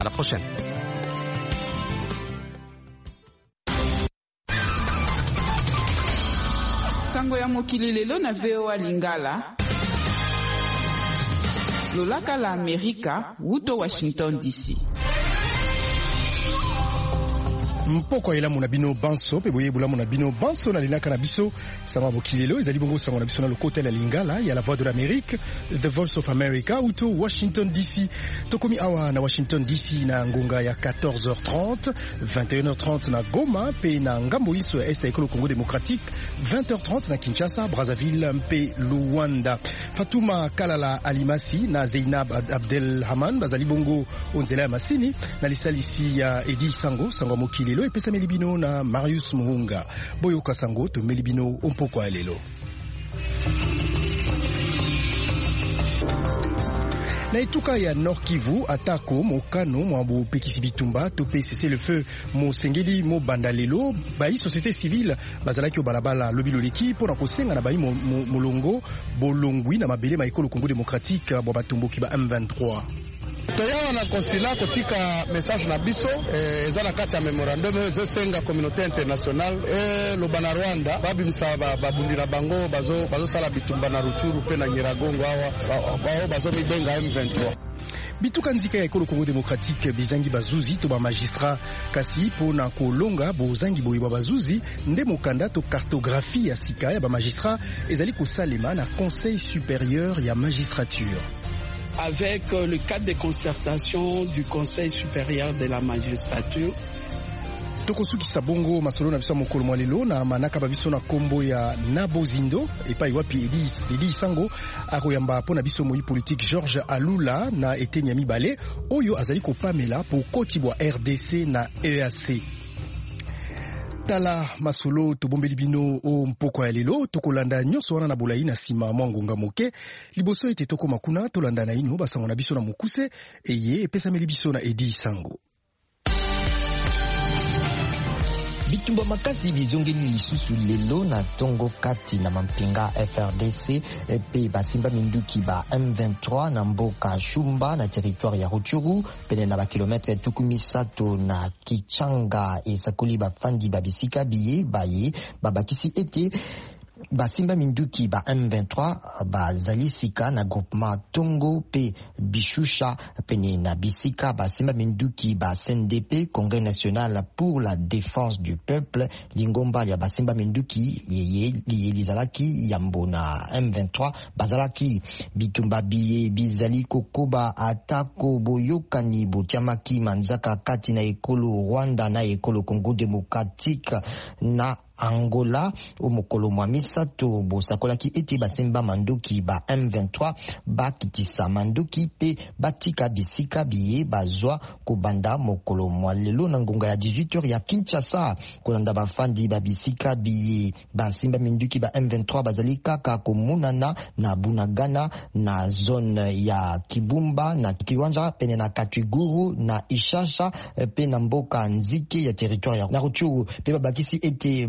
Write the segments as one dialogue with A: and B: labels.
A: À la prochaine.
B: Sango ya mokili lelo na VOA Lingala. Lolaka la Amerika, wuto Washington DC.
C: Mpoko ela mona bino banso pe boye bula mona bino banso na lilaka na biso sama bokilelo ezali bongo sango na biso na lokote la Lingala ya la Voix de l'Amérique, The Voice of America uto Washington DC. Tokomi awa na Washington DC na ngonga ya 14h30, 21h30 na Goma pe na ngambo iso ya Est ya Ekolo Congo Démocratique, 20h30 na Kinshasa, Brazzaville mpe Luanda. Fatuma Kalala Alimasi na Zainab Abdelhaman bazali bongo onzela ya masini na lisalisi ya Edi Sango mokilelo epesa melibino na Marius Muhunga. Boyoka sango to melibino ompoko alelo. Na etuka ya Nord Kivu atako mokano mwabu pekisi bitumba to PCC le feu mo sengeli mo bandalelo bai société civile bazalaki o balabala lobilo leki pona kosenga na bai molongo bolongwi na mabele ma Ekolo Congo Démocratique bo batumboki ba M23.
D: Toyawa na konsila kotika message na biso eza na kati ya memorandum ezosenga communauté internationale loba na Rwanda babimisa babundi na bango bazosala bitumba na Ruchuru pe na Nyiragongo awa bazomibenga M23.
C: Bituka nzika ya Ekolo Congo Démocratique bizangi bazuzi to ba magistrat kasi pona kolonga bozangi boyeba bazuzi nde mokanda to cartographie ya sika ya ba magistrat ezali kosalema na Conseil supérieur ya magistrature.
E: Avec le cadre de concertation du Conseil supérieur de la magistrature.
C: Tokosukisa bongo masolo na biso mokolo mwalelo na manaka babiso na kombo ya Nabozindo epai wapi Edi Sango akoyamba pona biso moi politique George Alula na etenya mibale oyo azali kopamela po koti bwa RDC na EAC. Tala masolo tobombeli bino o mpoko ya lelo tokolanda nyonso wana na bolai na sima mwa ngonga moke liboso ete tokoma kuna tolanda na ino basango na biso na mokuse eye epesameli biso na Edi Sango.
F: Bitumba makasi bizongeli lisusu lelo na tongo kati na mampinga FRDC pe basimba minduki ba M23 na mboka Shumba na territoire ya Ruchuru pene na ba kilometre tukumisato na Kichanga esakoli bafandi babisika biye baye babakisi ete basimba minduki ba M23 bazali sika na groupement Tongo pe Bishusha pene na bisika basimba minduki ba CNDP Congrès national pour la défense du peuple lingomba ya basimba minduki yeye lizalaki yambo na M23 bazalaki bitumba biye bizali kokoba atako boyokani botiamaki manzaka kati na ekolo Rwanda na ekolo Congo Démocratique na Angola omokolo mwa misato bosakolaki ete basemba manduki ba M23 bakitisa manduki pe batika bisika biye bazwa kobanda mokolo mwa lelo na ngonga ya 18h ya Kinshasa kolanda bafandi babisika biye basemba manduki ba M23 bazali kaka komunana na Bunagana na zone ya Kibumba na Kiwanja pene na Katwiguru na Ishasha pe na mboka Nzike ya territoire ya Ruchuru pe babakisi ete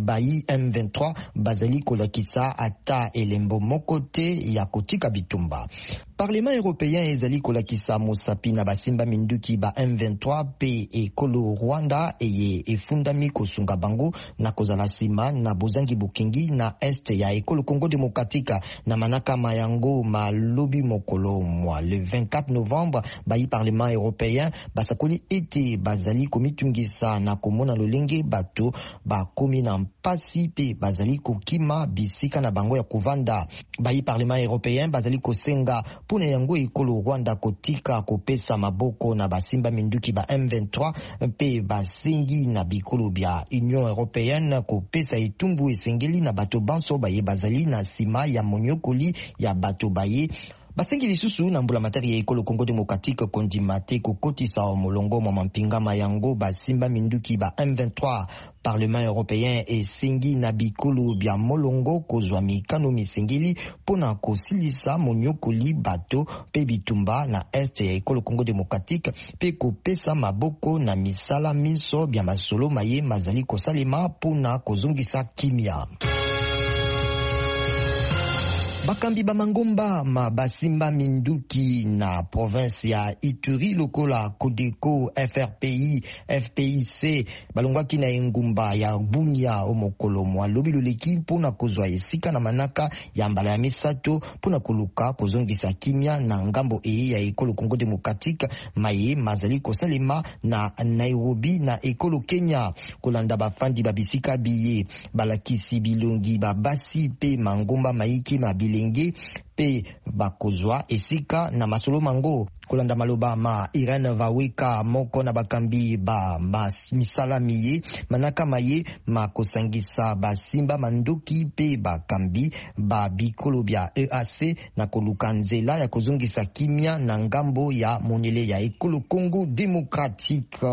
F: M23 bazali kolakisa ata elembo mokote ya kotika bitumba. Parlement européen ezali kolakisa mosapi na basimba minduki ba M23 pe ekolo Rwanda eye efundami kosunga bango na kozala sima na bozangi bukingi na est ya ekolo Congo Démocratique na manaka mayango malobi mokolo mwa le 24 novembre bayi Parlement européen basakoli ete bazali komitungisa na komona lolenge bato bakomi na mpasi pe bazali kokima bisika na bango ya kuvanda bayi Parlement européen bazali kosenga pona yango ekolo Rwanda kotika kopesa maboko na basimba minduki ba M23 pe basengi na bikolo bya Union européenne kopesa etumbu esengeli na bato banso baye bazali na sima ya monyokoli ya bato baye basengi lisusu na mbula matari ya ekolo Congo Démocratique kondimate kokotisa molongo mwa mampinga mayango basimba minduki ba M23 Parlement européen esengi na bikolo bya molongo kozwa mikano misengeli pona kosilisa monyokoli bato pe bitumba na est ya ekolo Congo Démocratique pe kopesa maboko na misala miso bya masolo maye mazali kosalema pona kozongisa kimia. Bakambi ba mangomba ma basimba minduki na province ya Ituri lokola Kodeko FRPI FPIC balongwaki na engumba ya Bunia omokolo mwa lobi loleki mpona kozwa esika na manaka ya mbala ya misato mpona koluka kozongisa kimia na ngambo eye ya ekolo Congo Democratique maye mazali kosalema na Nairobi na ekolo Kenya kolanda bafandi babisika biye balakisi bilongi babasi pe mangomba maiki mabilenge pe bakozwa esika na masolo mango kolanda maloba ma Irene Vaweka moko na bakambi ba misala miye manaka maye makosangisa basimba mandoki pe bakambi ba bikolo bya EAC na koluka nzela ya kozongisa kimia na ngambo ya monele ya ekolo Congo Democratique.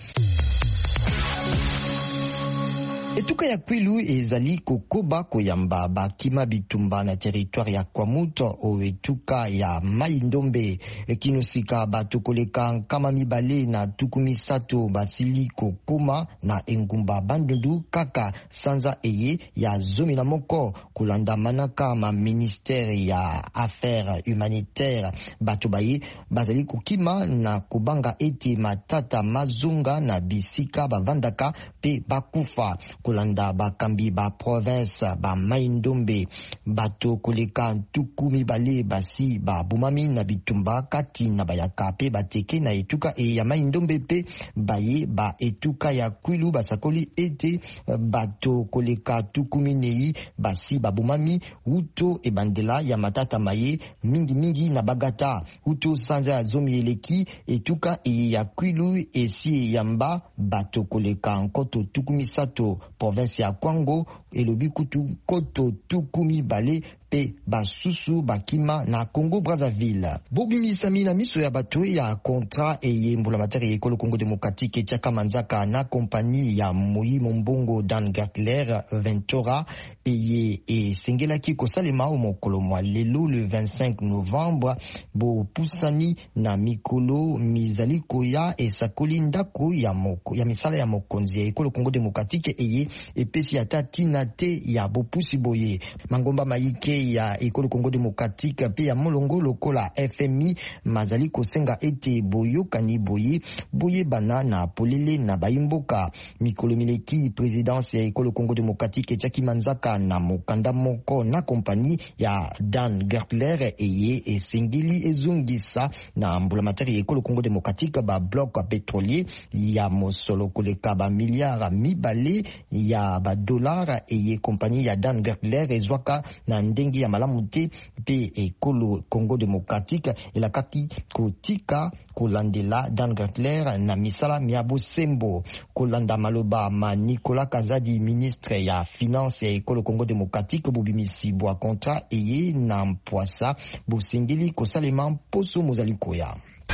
F: Etuka ya Kwilu ezali kokoba koyamba bakima bitumba na territoire ya Kwamuto o etuka ya Mai-Ndombe ekinosika bato koleka nkama mibale na tukumi sato basili kokoma na engumba Bandundu kaka sanza eye ya zomi na moko kulanda manaka ma ministère ya affaires humanitaires bato baye bazali kokima na kubanga ete matata mazunga na bisika bavandaka pe bakufa kolanda bakambi ba province ba Mai-Ndombe bato koleka ntuku mibale basi ba bumami na bitumba kati na bayaka pe bateke na etuka e ya Mai-Ndombe pe baye ba etuka ya Kwilu basakoli ete bato koleka tuku minei basi ba bumami uto ebandela ya matata maye mingi na bagata uto sanza ya zomi eleki etuka e ya Kwilu esi yamba bato koleka nkoto tuku misato province ya Kwango elobi kutu koto tukumi bale pe basusu bakima na Congo Brazzaville. Bobimisami na miso ya bato ya contrat eye mbula materi ekolo Congo Democratique chaka manzaka na kompani ya Moyi Mombongo Dan Gertler Ventura eye esengelaki kosalema omokolo mwa lelo le 25 novembre bo pusani na mikolo mizaliko ya esakoli ndako ya misala ya mokonzi ya ekolo Congo Democratique eye epesi atati na te ya bopusi boye mangomba maike ya ekolo Congo Democratique pe ya molongo lokola FMI mazali kosenga ete boyokani boye bana na polele na bayimboka mikolo mileki présidence ya ekolo Congo Democratique chaki manzaka na mokanda moko na kompani ya Dan Gertler eye esengili ezungisa na mbula materi ya ekolo Congo Democratique ba bloc pétrolier ya mosolo koleka ba milliards mibale ya ba dollars eye kompani ya Dan Gertler ezwaka na ndengi ya malamu te pe ekolo Congo Democratique elakaki kotika kolandela Dan Gertler na misala miabo sembo kolanda maloba ma Nicolas Kazadi ministre ya finance ya ekolo Congo Democratique bobimisi bwa contrat eye na mpwasa bosengeli kosalema poso mozalikoya.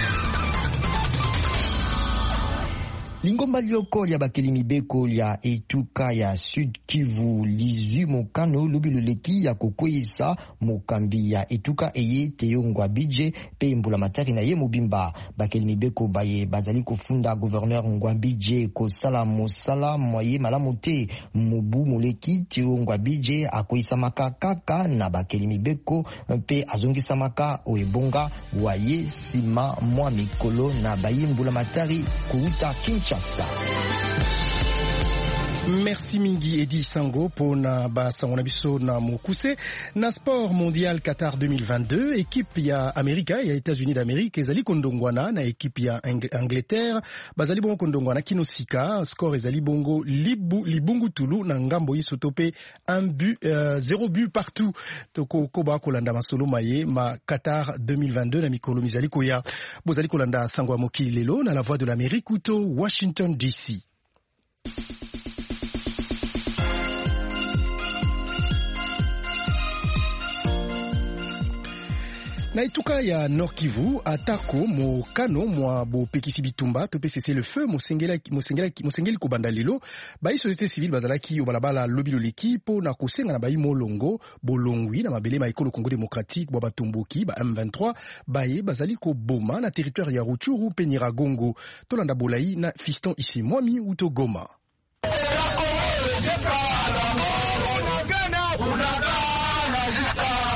F: Lingomba lioko ya bakeli mibeko ya etuka ya Sud Kivu lizu mokano lobiloleki ya kokoisa mokambi ya etuka eye teyongwa bidje pe mbula matari na ye mobimba bakeli mibeko baye bazali kofunda gouverneur Ngwambidje kosala mosala moye malamu te mobu moleki teyongwa bidje akoisa makaka na bakeli mibeko pe azongisa maka oebonga waye sima mwa mikolo na baye mbula matari kuuta Kinshasa.
C: Merci mingi Edi Sango pona basango na biso na mokuse na sport mondial Qatar 2022 équipe ya Amerika ya États-Unis d'Amérique ezali kondongwana na équipe ya Angleterre bazali bongo kondongwana kinosika score ezali bongo libungu tulu na ngambo yiso tope 0 but partout toko koba kolanda masolo maye ma Qatar 2022 na mikolo mizali koya bozali kolanda sango ya mokili lelo na la voix de l'Amérique uto Washington DC. Na etuka ya Nord Kivu atako mokano mwa bopekisi bitumba to PCC le feu mosengeli kobanda lelo bai société civile bazalaki yo balabala lobilo leki po na kosenga na bai molongo bolongwi na mabele ma ekolo Congo Démocratique bwa batomboki ba M23 baye bazali ko boma na territoire ya Ruchuru pe Nyiragongo tolanda bolai na Fiston Isimwami uto Goma.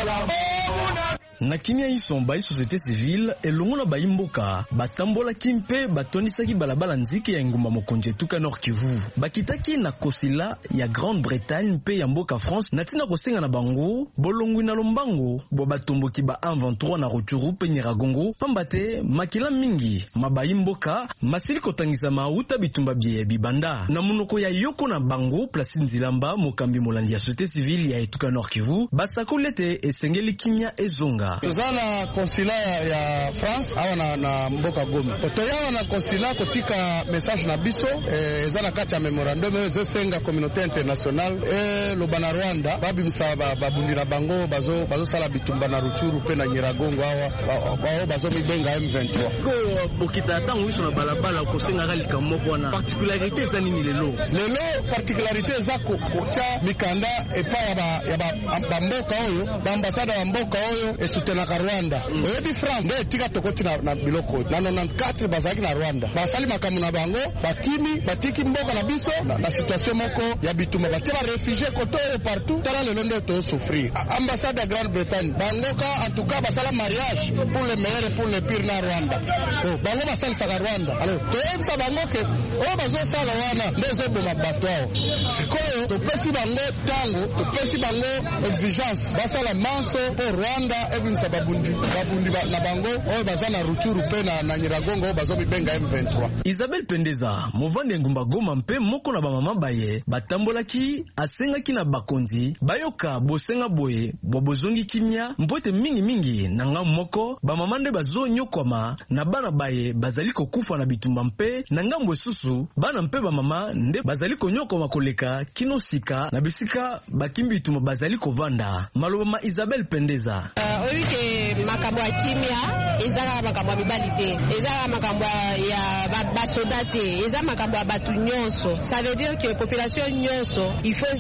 A: na kimia iso ba société civile elongo na baimboka batambola kimpe batonisaki balabala nziki ya ngumba mokonje tuka Nord Kivu bakitaki na kosila ya Grande-Bretagne pe ya mboka France natina kosenga na bango bolongwi na lombango bo batomboki ba 23 na Rutshuru pe Nyiragongo pambate makila mingi mabaimboka masili kotangisa mauta bitumba bie bibanda na munoko ya yoko na bango Placide Nzilamba mokambi molandi ya société civile ya etuka Nord Kivu basakolete esengeli kimia ezonga
D: tuzana konsila ya France awa na mboka Goma toyawa na konsila kotika message na biso ezana kati ya memorandum ezosenga communauté internationale lo Banyarwanda babimisa babundira bango bazo sala bitumba na Rutshuru pe na Nyiragongo awa bazo mibenga M23
A: ko bokita tango iso na balabala kosenga galika moko na particularité za nini lelo
D: particularité za kocha mikanda epa ya bamboka oyo baambasada ya mboka oyo esutenaka Rwanda oyebi France nde tika tokoti na biloko na 94 bazalaki na Rwanda basali makambo na bango batiki mboka na biso na situation moko ya bitumba batie ba réfugié koto partout tala lelo nde to souffrir ambassade ya Grande-Bretagne bangoka en tout cas basala mariage pour le meilleur et pour le pire na Rwanda bango basali saka Rwanda alors toyebisa bango ke o bazo sala wana nde zoboma bato ao sikoyo topesi bango tango topesi bango exigence basala manso pour Rwanda ebimisa babundi na bango oyo baza na Rutshuru pe na Nyiragongo oyo bazo mibenga M23
A: Isabelle Pendeza movande ngumba Goma mpe moko na bamama baye batambolaki asengaki na bakonzi bayoka bosenga boye bobozongi kimia mpote mingi na nga moko bamama nde bazonyokwama na bana baye bazali kokufa na bitumba mpe na ngambo esusu bana mpe bamama nde bazali konyokwama koleka kino sika na bisika bakimbi bitumba bazali kovanda maloba ma Isabelle Pendeza
G: oyike makambo ya kimia ezaka makambo ya mibali te ezaka makambo ya basoda te eza makambo ya bato nyonso ça veut dire que population nyonso il faut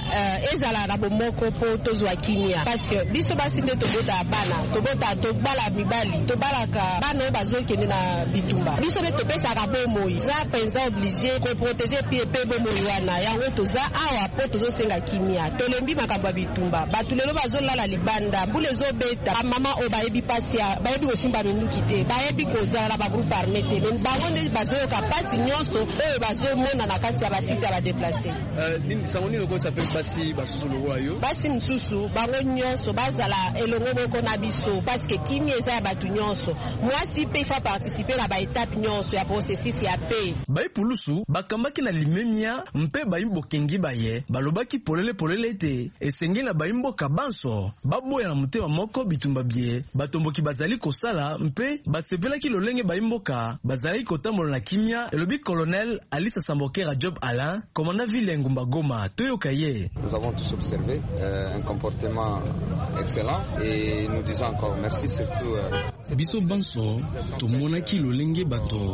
G: ezala na bomoko po tozwa kimia parce que biso basi nde tobota bana tobala mibali tobalaka bana oyo bazokende na bitumba biso nde topesaka bomoi za penza obligé koprotege pe bomoi wana yango toza awa po tozosenga kimia tolembi makambo ya bitumba bato lelo bazolala libanda mbula ezobeta mama oyo bayebi pasi bayebi kosimba minduki te bayebi kozala ba groupe armé te bango nde bazoyoka pasi nyonso oyo bazomona na kati ya basite ya badeplace
A: sango nini okosape basi basusolo wayo
G: basi mosusu bango nyonso bazala elongo moko na biso parce que kimia eza ya bato nyonso mwasi mpe ifa participer na baetape nyonso ya processus ya paix
A: baipulusu bakambaki na limemia mpe baimbokengi baye balobaki polele te esengeli na baimboka banso baboya na motema moko bitumba bie batomboki bazali kosala mpe basevelaki lolenge baimboka bazali kotambola na kimia elobi colonel Alisa Sambokera Job Alain commandant ville ngumba Goma toyoka ye.
H: Nous avons tous observé un comportement excellent et nous disons encore merci surtout
A: biso banso tomonaki lolenge bato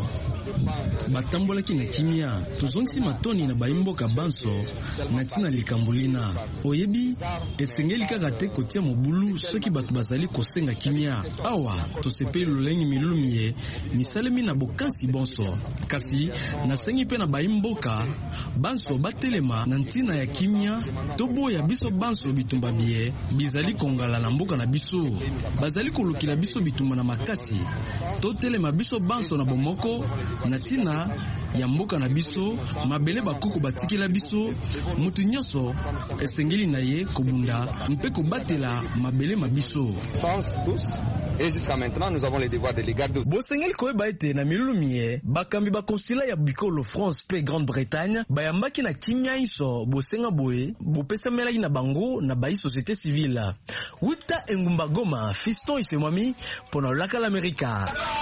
A: batambolaki na kimia tozongisi matoni na baimboka banso na tina likambulina oyebi esengeli kaka te kotia mobulu soki bato bazali kosenga kimia awa tosepeli lolenge milumie misalemi na bokansi bonso kasi nasengi pe na baimboka banso batelema na ntina ya kimia toboya biso banso bitumba bie bizali kongala na mboka na biso bazali kolukila biso bitumba na makasi totelema biso banso na bomoko na tina ya mboka na biso mabele bakoko batikela biso mutu nyonso esengeli na ye kobunda mpe kobatela mabele mabiso
H: France tous. Et jusqu'à maintenant, nous avons les devoirs de les garder.
A: Bosengeli koyeba ete na milumie bakambi bakonsila ya bikolo France pe Grande-Bretagne bayambaki na kimia iso bosenga boye bopesamelaki na bango na bayi société civile. Wuta engumba Goma, Fiston Isemwami pona laka l'América.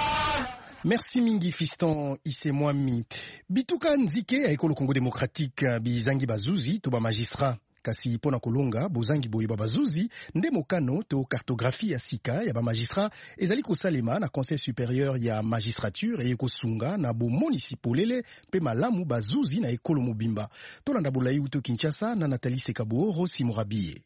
C: Merci mingi Fiston Isemwami. Bituka nzike ya ekolo Congo démocratique bizangi bazuzi to ba magistrat kasi pona kolonga bozangi boye bazuzi nde mokano to cartographie ya sika ya ba magistrat ezali kosalema na conseil supérieur ya magistrature e kosunga na bo municipalele pe malamu bazuzi na ekolo mobimba tolanda bolayi uto Kinshasa na Nathalie Sekabo Rossi Morabiye.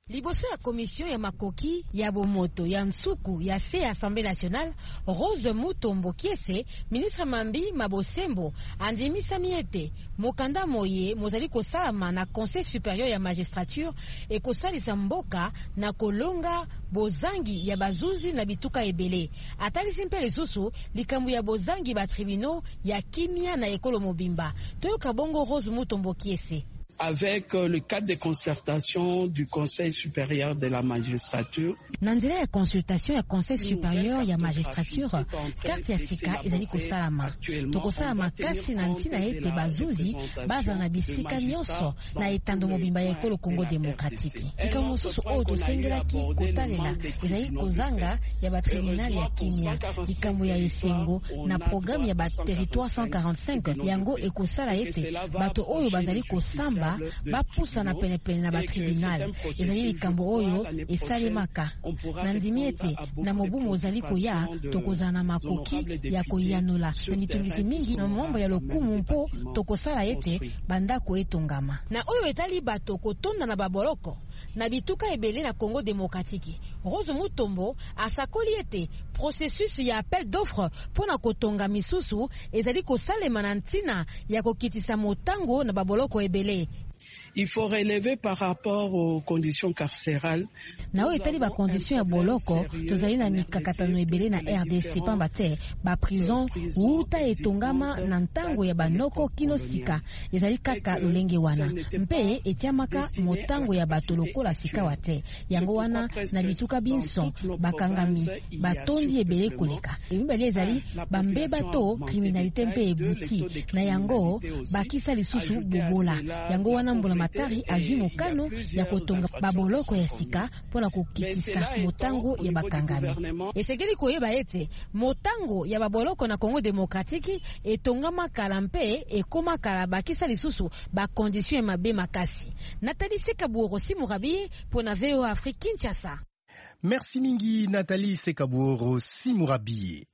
I: Liboso ya commission ya makoki ya bomoto ya nsuku ya se Assemblée nationale, Rose Mutombo Kiese, ministre Mambi Mabosembo andimisa miete mokanda moye mozali kosalama na Conseil supérieur ya magistrature e kosalisa mboka na kolonga bozangi ya bazuzi na bituka ebele. Atalisi mpe lisusu likambo ya bozangi ba tribunaux ya kimia na ekolo mobimba. Toyoka bongo Rose Mutombo Kiese.
E: Avec le cadre de concertation du Conseil supérieur de la magistrature.
I: Nandila ya consultation ya Conseil supérieur ya magistrature, carte ya sika ezali kosalama. Tokosalama kasi na ntina ete bazuzi baza na bisika nyonso na etando mobimba ya ekolo Congo démocratique. Likambo mosusu oyo tosengelaki kotalela ezali kozanga ya batribunali ya kimia, likambo ya esengo na programme ya baterritoire 145 yango ekosala ete bato oyo bazali kosamba bapusa na penepene na batribunal. Ezali likambo oyo esalemaka na ndimi ete na mobumu ozali koya tokozala na makoki ya koyanola na mitungisi mingi na mambo ya lokumu mpo tokosala ete bandako etongama na oyo etali bato kotonda na baboloko na bituka ebele na Congo démocratique. Rose Mutombo asakoli ete processus ya appel d'offre pona kotonga misusu ezali kosalema na ntina ya kokitisa motango na baboloko ebele.
E: Il faut relever par rapport aux conditions carcérales.
I: Na oyo etali ba condition ya boloko tozali na mikakatano ebele na RDC pamba te ba prison uta etongama na ntango ya banoko kino sika ezali kaka lolenge wana mpe etiamaka motango ya bato lokola sika wate yango wana na bituka binso bakangami batondi ebele koleka ebimeli ezali bambeba to criminalité mpe ebuti na yango bakisa lisusu bobola yango wana mbola matari azwi mokano ya kotonga baboloko ya sika mpona kokitisa motango ya bakangami. Esengeli koyeba ete motango ya baboloko na Congo démocratique etongama kala mpe ekoma kala bakisa lisusu bakondisyon mabe makasi. Nathalie Sekaburo Simurabi mpona VOA Afrique Kinshasa.
C: Merci mingi Nathalie Sekaburo Simurabi.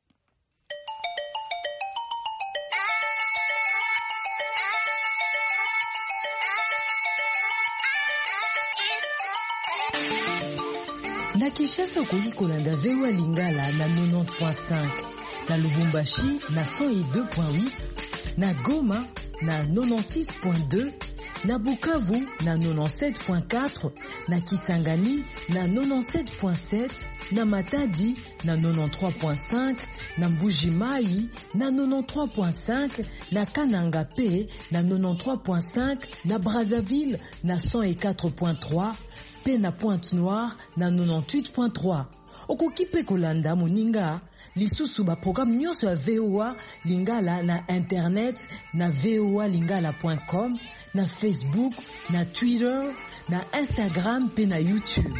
J: Na Kinshasa okoki kolanda VOA Lingala na 90.5, na Lubumbashi na 102.8, na Goma na 96.2, na Bukavu na 97.4, na Kisangani na 97.7, na Matadi na 93.5, na Mbuji-Mayi na 93.5, na Kananga Pe na 93.5, na Brazzaville na 104.3, pe na Pointe-Noire na 98.3. Okoki pe kolanda moninga lisusu ba programme nyonso ya VOA Lingala na internet na voalingala.com, na Facebook, na Twitter, na Instagram pe na YouTube.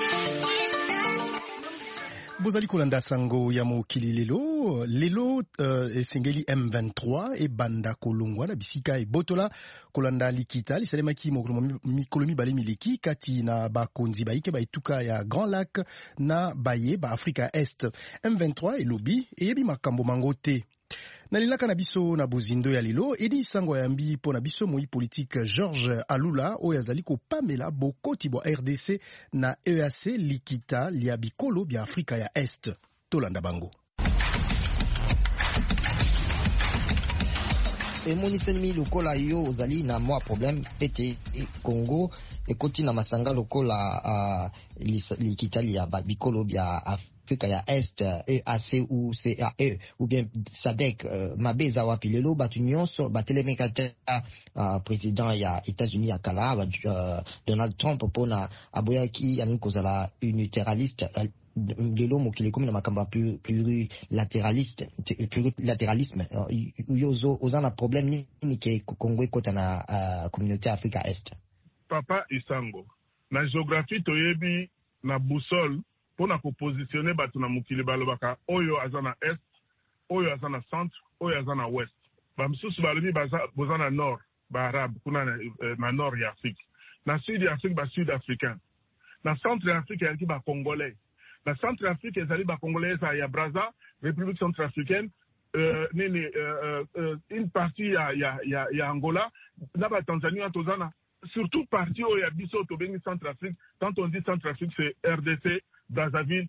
C: Bozali kolanda sango ya mokili lelo esengeli M23 e banda kolongwa na bisika e botola kolanda likita lisalemaki mikolo mibale mileki kati na bakonzi baike baituka ya Grand Lac na baye ba Afrika Est. M23 elobi eyebi makambo mango te. Na lilaka na biso na bozindo ya lelo edi sango ya mbi po na biso moi politique Georges Alula oyo azali kopamela bokoti bwa RDC na EAC likita lia bikolo bya Afrika ya Est. Tolanda bango.
F: Emonisemi lokola yo ozali na mwa problème pete Congo ekoti na masanga lokola likita lia bikolo bya Afrika ya Est, EAC ou CAE ou bien SADC, mabeza wapi lelo batu nyonso batelemekata président ya États-Unis ya kala Donald Trump pona aboyaki yani kozala unilateraliste lelo mokili komi na makamba plurilatéralisme yozo ozana problème ni ke Congo ekota na communauté Afrika Est.
K: Papa Isango na géographie toyebi na boussole pona ko positionner batu na mokili balobaka oyo azana Est, oyo azana Centre, oyo azana Ouest. Ba msusu balobi bozana Nord, ba Arab kuna na Nord ya Afrique. Na Sud ya Afrique ba Sud africain. Na Centre ya Afrique ya ba Congolais. Na Centre Afrique ezali ba Congolais ya Brazza, République centrafricaine, une partie ya Angola, na ba Tanzania tozana surtout parti où il y a biso to bengi Centrafrique. Quand on dit Centrafrique, c'est RDC, Brazzaville,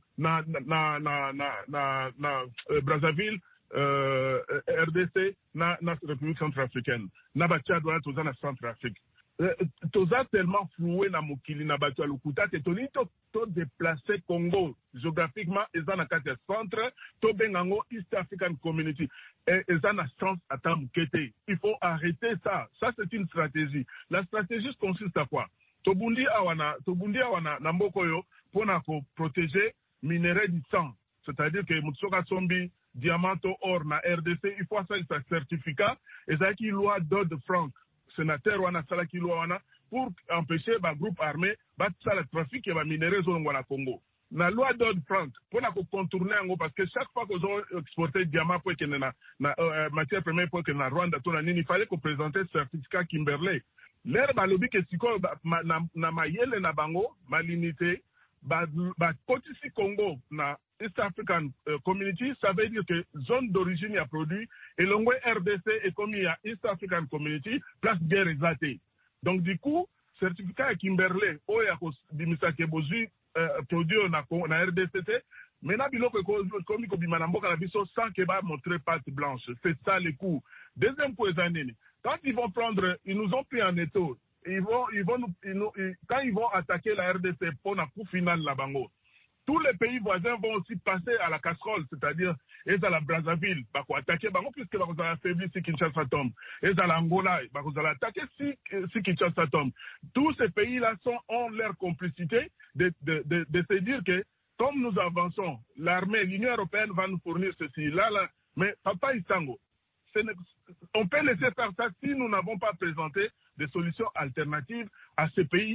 K: Brazzaville, RDC, na République centrafricaine. Na Tchad wana toza na Centrafrique. Toza tellement floué na mokili na bato alukuta te toni to déplacer Congo géographiquement eza na kati ya centre to bengango East African Community eza na sens ata mukete. Il faut arrêter ça. Ça c'est une stratégie. La stratégie consiste à quoi? Tobundi awana na mboko yo pona ko protéger minerais du sang. C'est-à-dire que Mutsoka Sombi, Diamanto, Or, na RDC, il faut ça un certificat, et ça qui loi Dodd-Frank, sénateur wana salaki loi wana, pour empêcher le groupe armé, ça le trafic et le minerai zone wana Congo. Na loi Dodd-Frank, pour la contourner en gros, parce que chaque fois qu'ils ont exporté diamant pour que na matière première pour que na Rwanda, il fallait qu'on présente un certificat Kimberley. L'air balobi que si quoi na mayele na bango, malinité, Kotisi Congo na East African Community, ça veut dire que zone d'origine a produit et l'ongwe RDC est commis à East African Community, place guerre exatée. Donc du coup, certificat Kimberley, oya bimisa kebozu produit na RDCT, maintenant biloko komi ko bimana mboka na biso sans que ba montrer patte blanche. C'est ça le coup. Deuxième point zanene. Quand ils vont prendre, ils nous ont pris en étau. Quand ils vont attaquer la RDC pour un coup final la bango, tous les pays voisins vont aussi passer à la casserole, c'est-à-dire ils à la Brazzaville, bah quoi attaquer bango puisque bah vous allez affaiblir si Kinshasa tombe, ils à l'Angola, bah vous allez attaquer si Kinshasa tombe. Tous ces pays-là ont leur complicité de se dire que comme nous avançons, l'armée, l'Union européenne va nous fournir ceci, là, mais Papa Isango. On peut laisser faire ça si nous n'avons pas présenté des solutions alternatives à ces pays,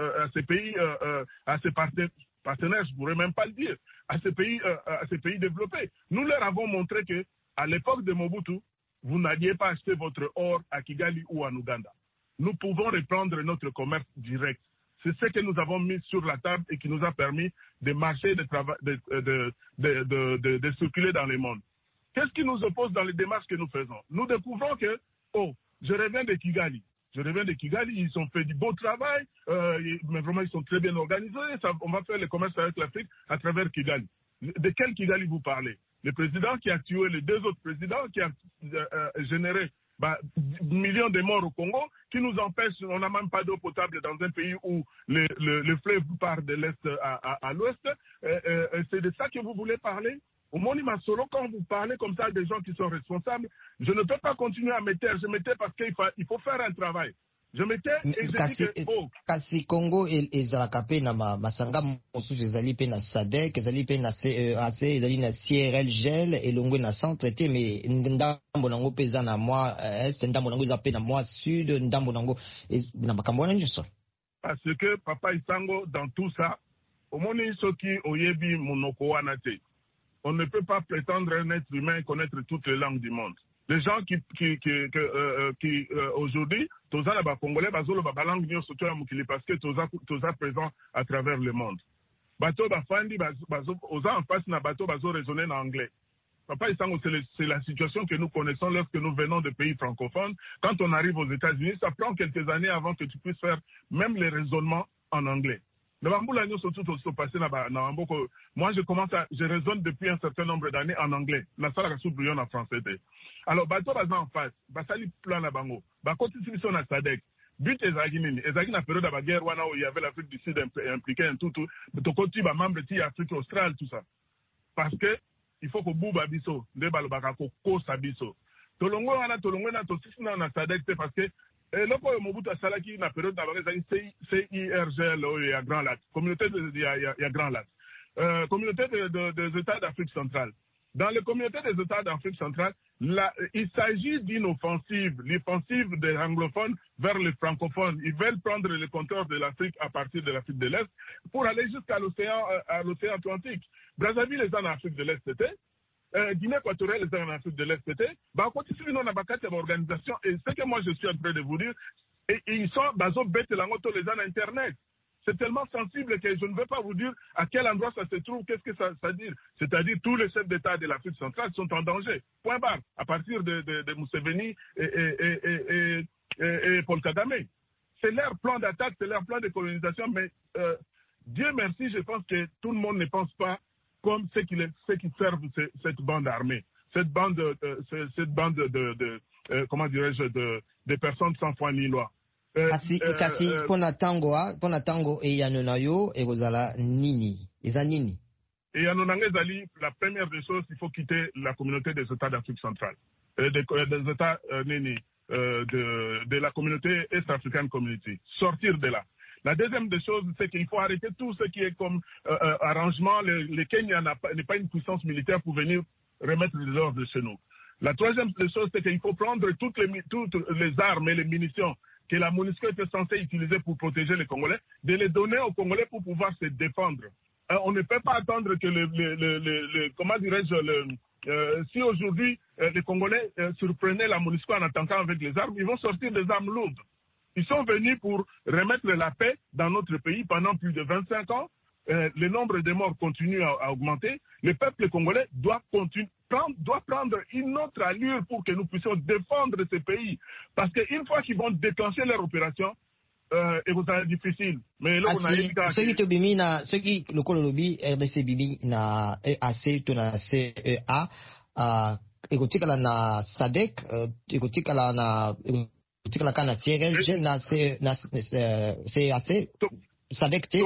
K: à ces partenaires, je ne pourrais même pas le dire, à ces pays développés. Nous leur avons montré que à l'époque de Mobutu, vous n'alliez pas acheter votre or à Kigali ou en Ouganda. Nous pouvons reprendre notre commerce direct. C'est ce que nous avons mis sur la table et qui nous a permis de marcher, de circuler dans le monde. Qu'est-ce qui nous oppose dans les démarches que nous faisons? Nous découvrons que, je reviens de Kigali. Ils ont fait du beau travail, mais vraiment ils sont très bien organisés. On va faire le commerce avec l'Afrique à travers Kigali. De quel Kigali vous parlez? Le président qui a tué les deux autres présidents, qui a généré millions de morts au Congo, qui nous empêche, on n'a même pas d'eau potable dans un pays où le fleuve part de l'Est à l'Ouest. C'est de ça que vous voulez parler? Au Monima Solo, quand vous parlez comme ça des gens qui sont responsables, je ne peux pas continuer à me taire. Je me tais parce qu'il faut faire un travail. Je me tais et je dis que...
F: Kasi Congo ezalaka pe na masanga mosusu ezali pe na SADC, ezali pe na CEAC, ezali na CRL GEL, elongwe na centre te, mais ndambo nango pe eza na mwa est, ndambo nango eza pe na mwa sud, ndambo nango na makambo wana nyonso.
K: Parce que Papa Isango, dans tout ça, omoni soki oyebi monoko wana te. On ne peut pas prétendre un être humain connaître toutes les langues du monde. Les gens qui aujourd'hui, toza na ba congolais bazolo ba langue nyo soto ya mukili parce que toza présent à travers le monde. Bato ba fandi bazo oza en face na bato bazo raisonner en anglais. Papa Isango, c'est la situation que nous connaissons lorsque nous venons de pays francophones. Quand on arrive aux États-Unis, ça prend quelques années avant que tu puisses faire même les raisonnements en anglais. Moi, je raisonne depuis un certain nombre d'années en anglais. La salle a en français. Alors, bateau en face, basali plan la bango, constitution na SADC. But ezagini na période de la guerre où il y avait l'Afrique du Sud impliquée en tout, to continue ba membre ti Afrique australe tout ça. Parce que il faut que buba biso, de balobaka ko sabiso. Tolongo wana to sisina na SADC parce que loko Mobutu Salaki na période d'avant CIRGL il y a Grand Lac, communauté il y a Grand Lac, communauté des États d'Afrique centrale. Dans les communautés des États d'Afrique centrale, il s'agit d'une offensive, l'offensive des anglophones vers les francophones. Ils veulent prendre le compteur de l'Afrique à partir de l'Afrique de l'Est pour aller jusqu'à l'océan Atlantique. Brazzaville est en Afrique de l'Est, c'était. Guinée équatoriale est en Afrique de l'Est, c'était. Organisation, et ce que moi je suis en train de vous dire, et ils sont baso bête langoto les gens à Internet. C'est tellement sensible que je ne veux pas vous dire à quel endroit ça se trouve, qu'est-ce que ça dit. C'est-à-dire tous les chefs d'État de l'Afrique centrale sont en danger. Point barre. À partir de Museveni et Paul Kagame. c'est leur plan d'attaque, c'est leur plan de colonisation, mais Dieu merci, je pense que tout le monde ne pense pas comme ceux qui servent cette bande armée, cette bande comment dirais-je, de personnes sans foi ni loi.
F: Kasi pona tango e yanonayo e gozala nini eza nini.
K: Et yanonanga ezali, la première des choses, il faut quitter la communauté des États d'Afrique centrale, des États de la communauté East African Community, sortir de là. La deuxième des choses, c'est qu'il faut arrêter tout ce qui est comme arrangement. Le Kenya n'est pas une puissance militaire pour venir remettre les ordres chez nous. La troisième des choses, c'est qu'il faut prendre toutes les armes et les munitions que la MONUSCO était censée utiliser pour protéger les Congolais, de les donner aux Congolais pour pouvoir se défendre. On ne peut pas attendre que comment dirais-je, si aujourd'hui les Congolais surprenaient la MONUSCO en attaquant avec les armes, ils vont sortir des armes lourdes. Ils sont venus pour remettre la paix dans notre pays pendant plus de 25 ans. Le nombre de morts continue à augmenter. Le peuple congolais doit prendre une autre allure pour que nous puissions défendre ce pays. Parce qu'une fois qu'ils vont déclencher leur opération, et vous allez difficile. Mais là, on a
F: ceux qui le Colombi RDC Bibi na EAC to na CEA ekotikala na SADC ekotikala na kana TRL na CEAC SADC te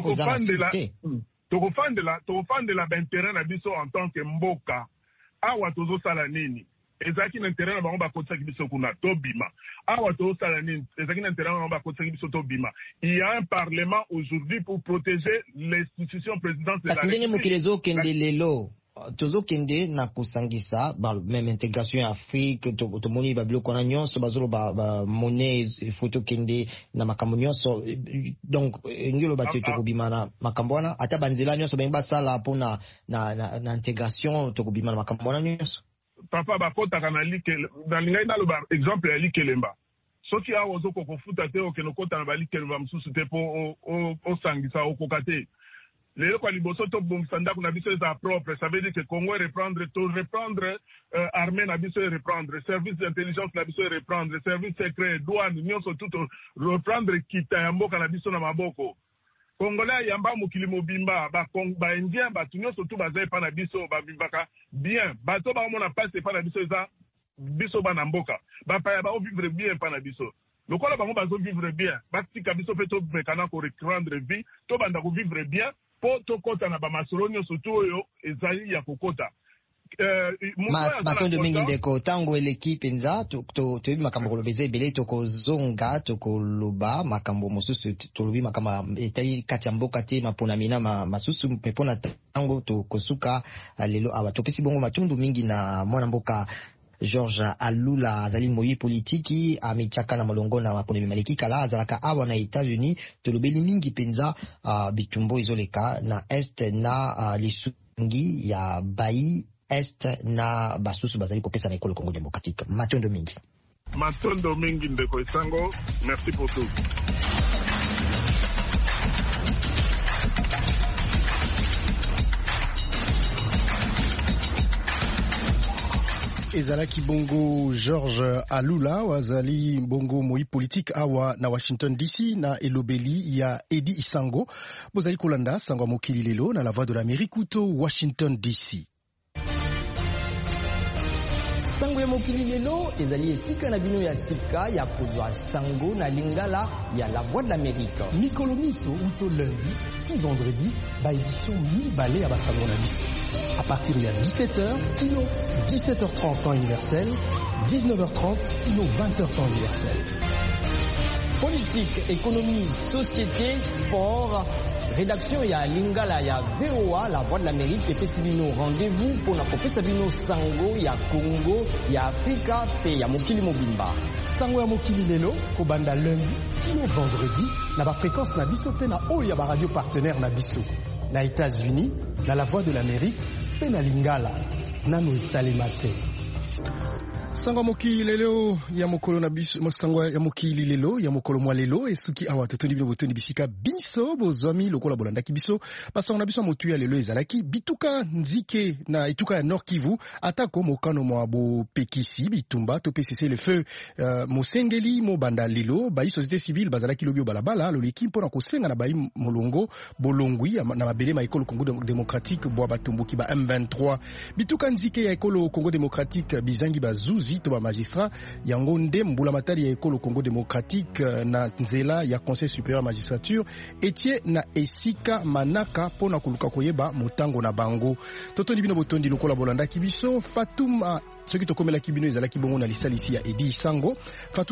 K: tokofandela baintérêt na biso en tant que mboka awa tozosala nini ezaki na intérêt na bango bakotisaki biso kuna tobima awa tozosala nini ezaki na intérêt na bango bakotisaki biso tobima. Il y a un parlement aujourd'hui pour protéger l'institution présidentielle.
F: Parce que mokili ezokende lelo tozokende na kosangisa même intégration ya Afrique tomoni babiloko na nyonso bazoloba monnaie photo kende na makambo nyonso, donc ngelo bato tokobima na makambo wana ata banzela nyonso bengi basala mpona na intégration tokobima na makambo wana nyonso.
K: Papa bakotaka na ngai naloba exemple ya likelemba soki awa ozokokofuta te okenokota na balikelemba mosusu te mpo osangisa okoka te. Les quoi liboso to bongisa ndako na biso eza propre, ça veut dire que Congo reprendre armée na biso reprendre, service d'intelligence na biso reprendre, service secret, douane nyonso tout reprendre kita ya mboka na biso na maboko. Congolais yamba mokili mobimba ba indien batu nyonso tout bazai pa na biso babimbaka bien, bato ba mona passe pa na biso eza biso bana mboka, ba pa ba vivre bien pa na biso. Lokola bango bazo vivre bien, batika biso fe to mekana ko reprendre vie, to banda ko vivre bien. Tokota na bamasolonyo surtout oyo ezali ya kokota
F: matondo mingi ndeko tango eleki penza toyebi makambo kolobeza ebele tokozonga tokoloba makambo mosusu tolobi makambo etali kati ya mboka te maponamina masusu mpe mpona tango tokosuka lelo awa topesi bongo matundu mingi na mwana mboka George Alula azali moyi politiki amechaka na molongo na maponemi maleki kala azalaka awa na États-Unis tolobeli mingi penza bitumbo izoleka na est na lisungi ya bai est na basusu bazali kopesa na ekolo Congo démocratique. Matondo mingi
K: ndeko Esango, merci pour tout.
C: ezalaki bongo George Alula wazali bongo moi politique awa na Washington DC na elobeli ya Edi Isango bozali kolanda sango mokili lelo na la voix de l'Amérique uto Washington DC.
F: Sango ya mokili lelo ezali esika na bino ya sika ya kozwa sango na lingala ya la voix de l'Amérique.
C: Mikolo miso uto lundi puis vendredi ba édition mi-balé à basango na biso. À partir de 17h, kino 17h30 temps universel, 19h30, kino 20h temps universel.
F: Politique, économie, société, sport, rédaction ya lingala ya VOA, la voix de l'Amérique, et Pesibino rendez-vous pour na Pesibino sango ya Congo, ya Afrika, pe ya mokili mobimba.
C: Sango ya mokili lelo, kobanda lundi, kino vendredi, na ba fréquence na biso pe na oyo ya ba radio partenaire na biso. Na États-Unis, na la voix de l'Amérique, pe na lingala, nano esalema te. Sangwa mokili lelo ya mokolo na biso sangwa ya mokili lelo ya mokolo mwa lelo esuki awa totondi bino botondi bisika biso bozwami lokola bolandaki biso pasanga na biso motu ya lelo ezalaki bituka nzike na etuka ya Nord Kivu atako mokano mwa bopekisi bitumba to PCC le feu mosengeli mobanda lelo ba société civile bazalaki lobi balabala loliki mpona kosenga na bai molongo bolongwi na mabele ma ekolo Congo démocratique bwa batumbuki ba M23 bituka nzike ya ekolo Congo démocratique bizangi bazuzi to ba magistrat yango nde mbula matali ya ekolo Congo démocratique na nzela ya conseil supérieur magistrature etie na esika manaka pona kuluka koyeba motango na bango totondi bino botondi lokola bolanda kibiso Fatuma soki tokomela kibino ezalaki bongo na lisalisi ya Edi Sango Fatuma